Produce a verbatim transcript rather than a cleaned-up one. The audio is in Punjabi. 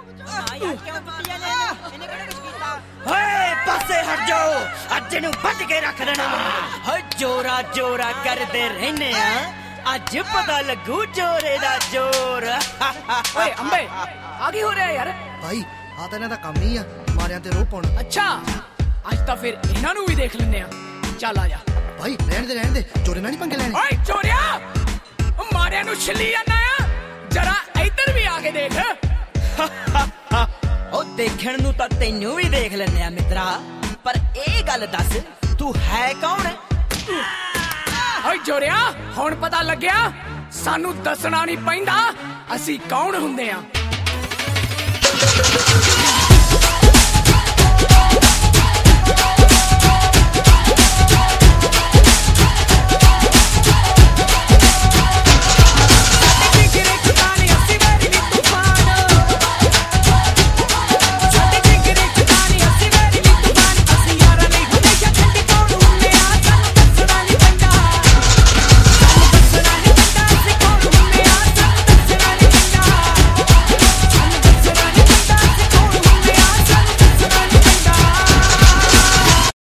ਓਏ ਪਾਸੇ ਹਟ ਜਾਓ, ਅੱਜ ਨੂੰ ਵੱਢ ਕੇ ਰੱਖ ਦੇਣਾ। ਓਏ ਜੋਰਾ ਜੋਰਾ ਕਰਦੇ ਰਹਿੰਦੇ ਆ, ਅੱਜ ਪਤਾ ਲੱਗੂ ਜੋਰੇ ਦਾ ਜ਼ੋਰ। ਓਏ ਅੰਬੇ ਆ ਕੀ ਹੋ ਰਿਹਾ ਯਾਰ? ਭਾਈ ਆ ਤਾਂ ਇਹਨਾਂ ਦਾ ਕੰਮ ਹੀ ਆ ਮਾਰਿਆਂ ਤੇ ਰੋਹ ਪਾਉਣਾ। ਅੱਛਾ ਅੱਜ ਤਾਂ ਫਿਰ ਇਹਨਾਂ ਨੂੰ ਵੀ ਦੇਖ ਲੈਂਦੇ ਆ। ਚੱਲ ਆ ਜਾ ਭਾਈ, ਰਹਿਣ ਦੇ ਰਹਿਣ ਦੇ, ਚੋਰੇ ਨਾਲ ਨਹੀਂ ਪੰਗੇ ਲੈਣੇ। ਓਏ ਚੋਰਿਆ, ਮਾਰਿਆਂ ਨੂੰ ਛਿੱਲੀ ਜਾਂਦਾ ਆ, ਜਰਾ ਇੱਧਰ ਵੀ ਆ ਕੇ ਦੇਖ। ਉਹ ਦੇਖਣ ਨੂੰ ਤਾਂ ਤੈਨੂੰ ਵੀ ਦੇਖ ਲੈਂਦੇ ਆ ਮਿੱਤਰਾ, ਪਰ ਇਹ ਗੱਲ ਦੱਸ ਤੂੰ ਹੈ ਕੌਣ? ਓਏ ਚੋਰਿਆ, ਹੁਣ ਪਤਾ ਲੱਗਿਆ ਸਾਨੂੰ ਦੱਸਣਾ ਨਹੀਂ ਪੈਂਦਾ ਅਸੀਂ ਕੌਣ ਹੁੰਦੇ ਆ।